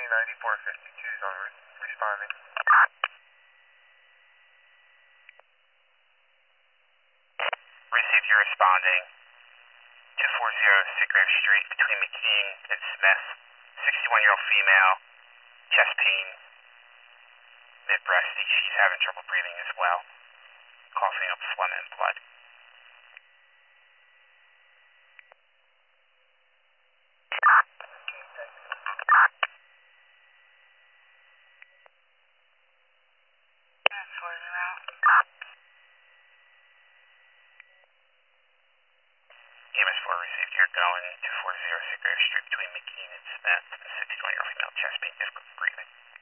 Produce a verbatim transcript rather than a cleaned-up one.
ninety-four fifty-two is on re- responding. Received, you're responding. two forty Seagrave Street between McKean and Smith. sixty-one-year-old female, chest pain, mid-breast. She's having trouble breathing as well. Coughing up phlegm and blood. E M S four received. You're going two forty Seagrave Street between McKean and Smith. sixty-one-year-old female, chest pain, difficult breathing.